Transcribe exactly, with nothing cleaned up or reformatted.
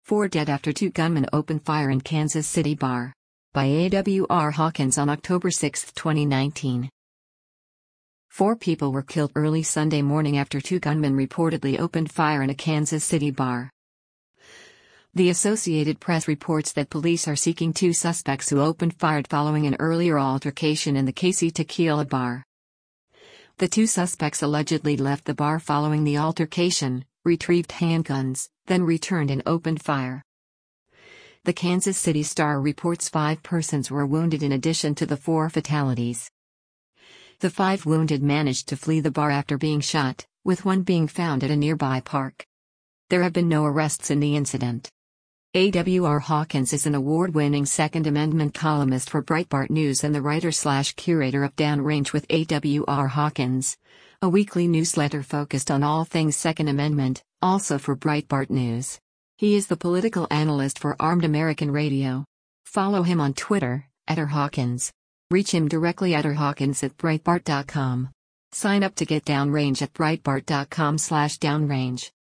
Four dead after two gunmen open fire in Kansas City bar. By A W R Hawkins on October sixth, twenty nineteen. Four people were killed early Sunday morning after two gunmen reportedly opened fire in a Kansas City bar. The Associated Press reports that police are seeking two suspects who opened fire following an earlier altercation in the Casey Tequila bar. The two suspects allegedly left the bar following the altercation, retrieved handguns, then returned and opened fire. The Kansas City Star reports five persons were wounded in addition to the four fatalities. The five wounded managed to flee the bar after being shot, with one being found at a nearby park. There have been no arrests in the incident. A W R Hawkins is an award-winning Second Amendment columnist for Breitbart News and the writer-slash-curator of Downrange with A W R Hawkins, a weekly newsletter focused on all things Second Amendment, also for Breitbart News. He is the political analyst for Armed American Radio. Follow him on Twitter, at rhawkins. Reach him directly at rhawkins at breitbart dot com. Sign up to get Downrange at breitbart dot com slash downrange.